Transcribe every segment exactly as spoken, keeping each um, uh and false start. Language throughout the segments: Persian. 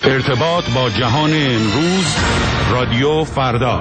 ارتباط با جهان امروز، رادیو فردا.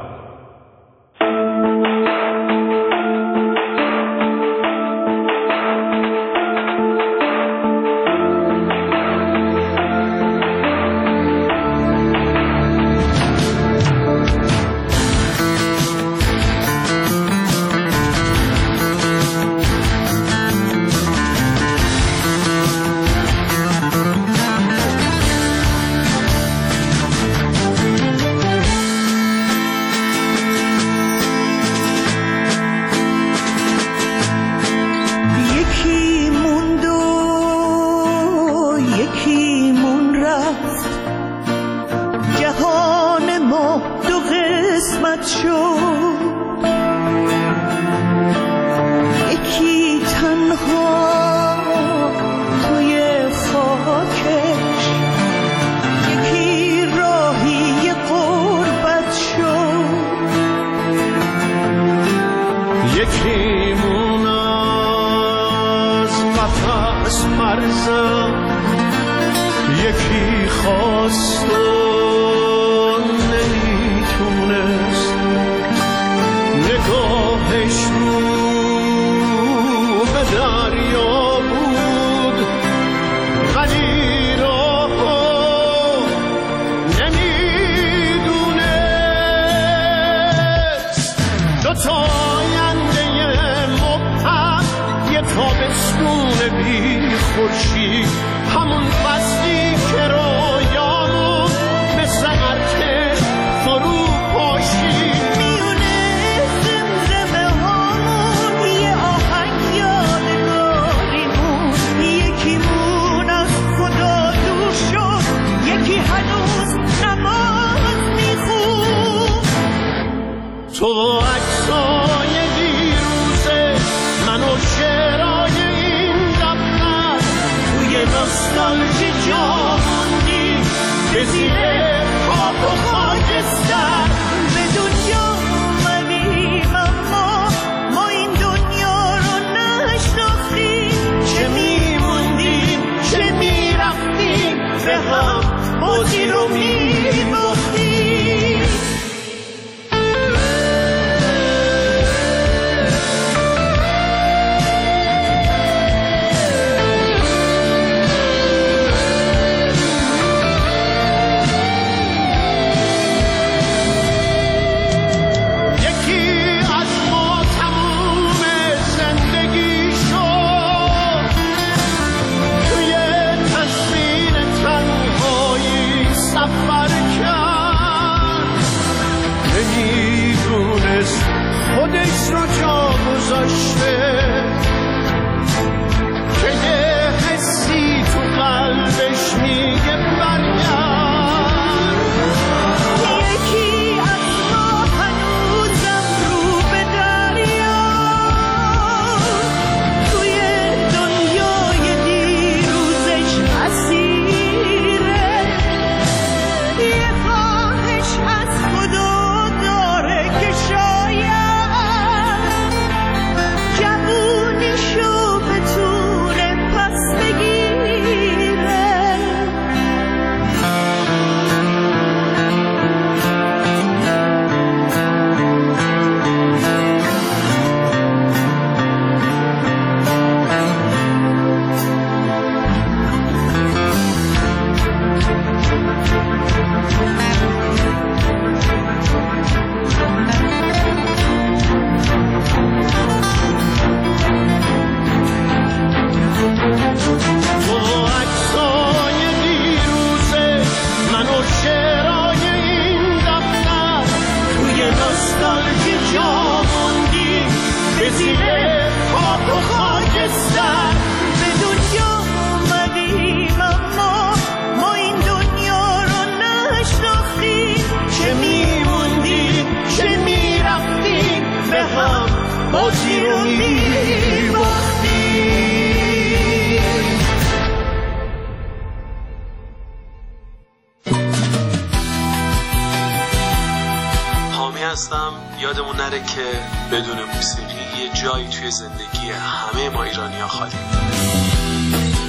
یادمون نره که بدون موسیقی یه جایی توی زندگی همه ما ایرانی‌ها خالی.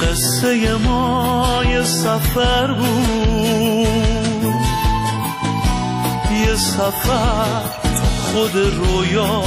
قصه ما یه سفر بود، یه سفر خود رویا.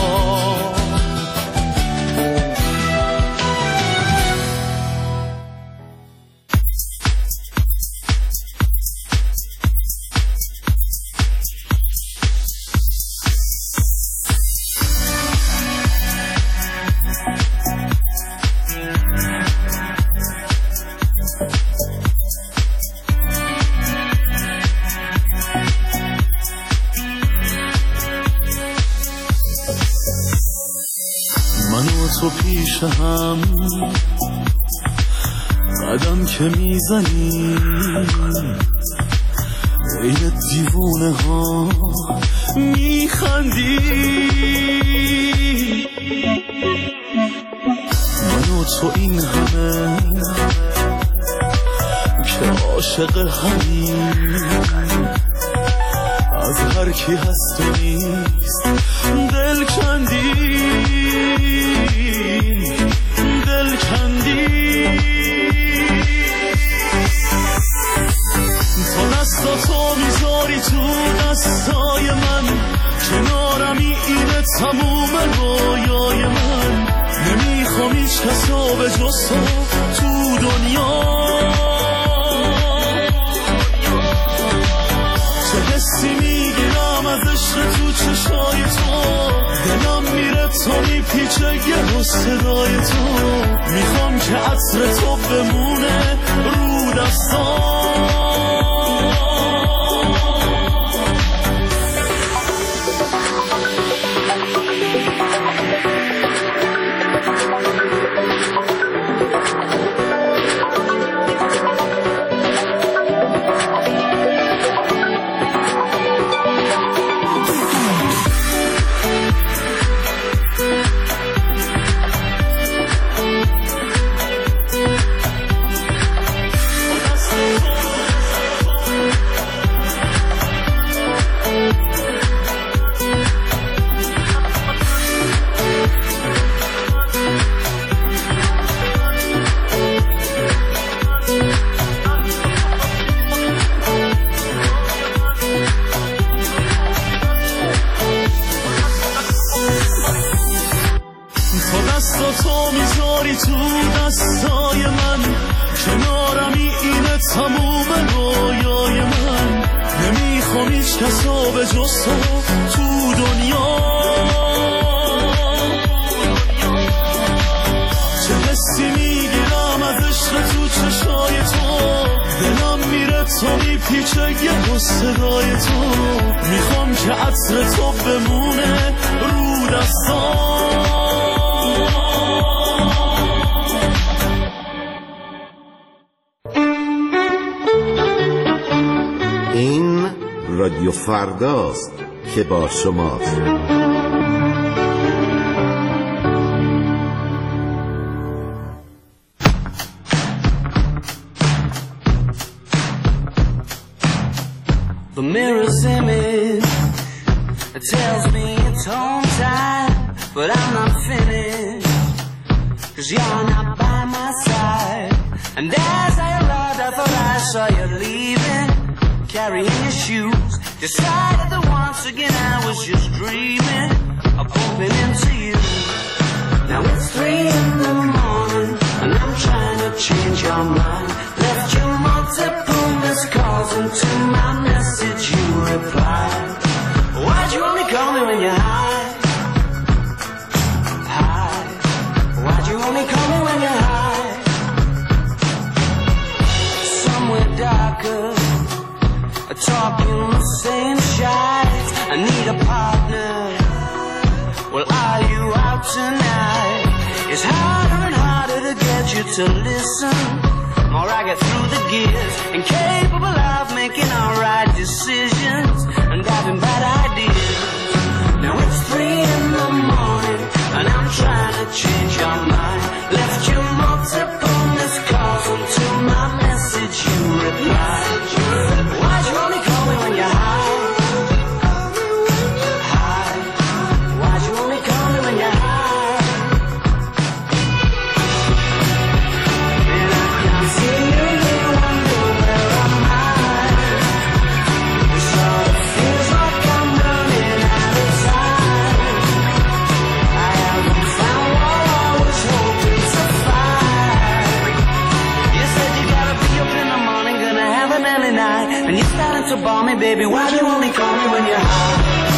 تو پیش هم قدم که میزنی عین دیوونه ها میخندی، من و تو این همه که عاشق همین، از هر کی هست و نیست دل کندی، دل کندی. تو دستاتو میذاری تو دستای من، کنارمی اینه تموم رویای من. نمیخوام هیچ کسا به جز تو تو دنیا. چه حسی میگیرم از عشق تو چشای تو، دلم میره تا میپیچه یه صدای تو. میخوام که عطر تو بمونه رو دستام. تو میذاری تو دستای من، کنارمی اینه تموم رویای من. نمیخوام هیچ کسا به جز تو تو دنیا. چه حسی میگیرم از عشق تو چشای تو، دلم میره تا میپیچه یه صدای تو. میخوام که عطر تو بمونه رو دستام. این رادیو فرداست که با شماست. The mirror's image, it tells me it's home time, but I'm not finished, 'cause you're not by my side. And as I arrived, I thought I saw you leaving, carrying your shoes. Decided that once again I was just dreaming of bumping into you. Now it's three in the morning, and I'm trying to change your mind. Left you multiple missed calls, and to my message you replied. Why'd you only call me when you're high? High. Why'd you only call me when you're high? Somewhere darker, talking the same shite. I need a partner. Well, are you out tonight? It's harder and harder to get you to listen. More I get through the gears, incapable of making all right decisions and having bad ideas. Now it's three in the morning, and I'm trying to change your mind. Left you multiple missed calls, and to my message you replied. Why'd you only call me when you're high? High. Why'd you only call me when you're high? And I want to bomb me, baby? Why'd you only call me when you're high?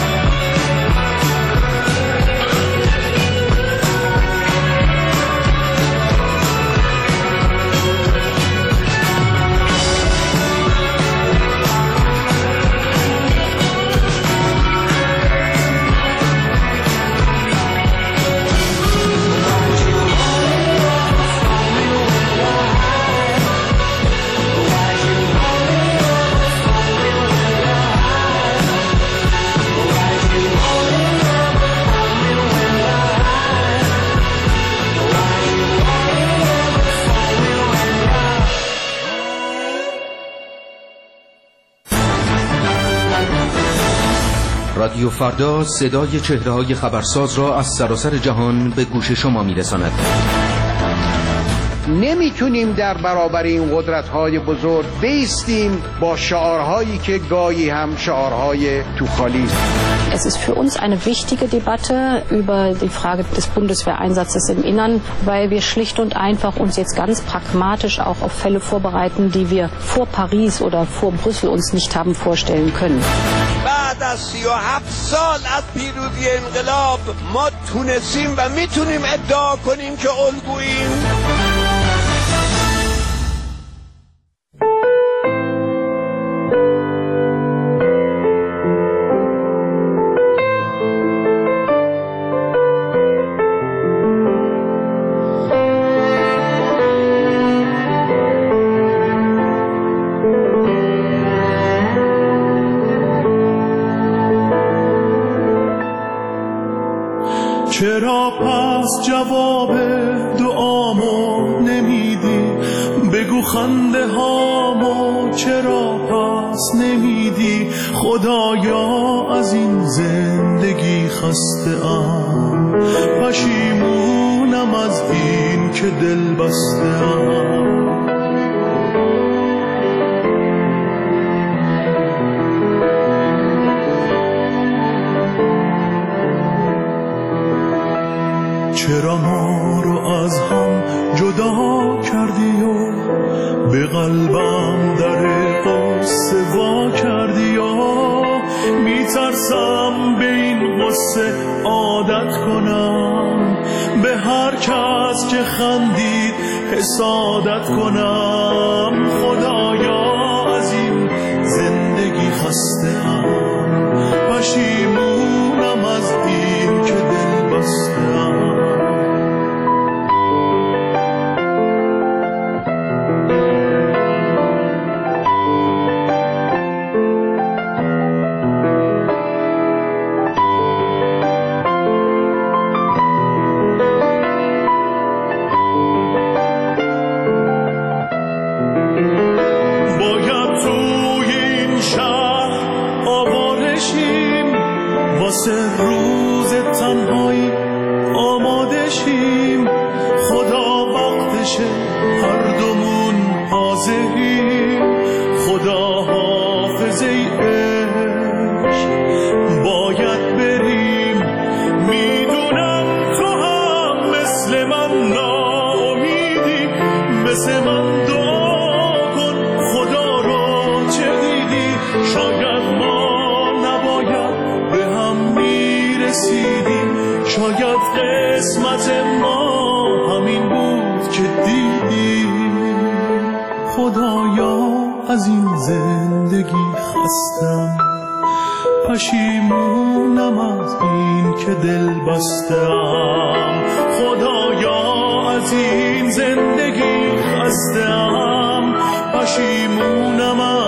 رادیو فردا صدای چهره‌های خبرساز را از سراسر جهان به گوش شما می‌رساند. نمیتونیم در برابر این قدرت‌های بزرگ بایستیم با شعارهایی که گاهی هم شعارهای توخالی است. Es ist für uns eine wichtige Debatte über die Frage des Bundeswehreinsatzes im Innern, weil wir schlicht und einfach uns jetzt ganz pragmatisch auch auf Fälle vorbereiten, die wir vor Paris oder vor Brüssel uns nicht haben vorstellen können. بعد از سی و هفت سال از پیروزی انقلاب ما تونستیم و میتونیم ادعا کنیم که الگوییم. چرا پس جواب دعامو نمیدی؟ بگو خنده هامو چرا پس نمیدی؟ خدایا از این زندگی خسته ام، پشیمونم از این که دل بسته ام. چرا ما رو از هم جدا کردی و به قلبم در قصه وا کردی و میترسم به این قصه عادت کنم، به هر کس که خندید حسادت کنم. خدایا از این زندگی خسته ام، پشیمونم از این که دل بسته ام. واسه روز تنهایی آماده شیم، خدا وقتشه هر دومون حاضریم. خدا حافظ ای عشق باید بریم، میدونم تو هم مثل من ناامیدی، مثل من دعا کن خدا رو چه دیدی. شاید ما رسیدیم، شاید قسمت ما همین بود که دیدیم. خدایا از این زندگی خستم، پشیمونم از این که دل بستم. خدایا از این زندگی خستم، پشیمونم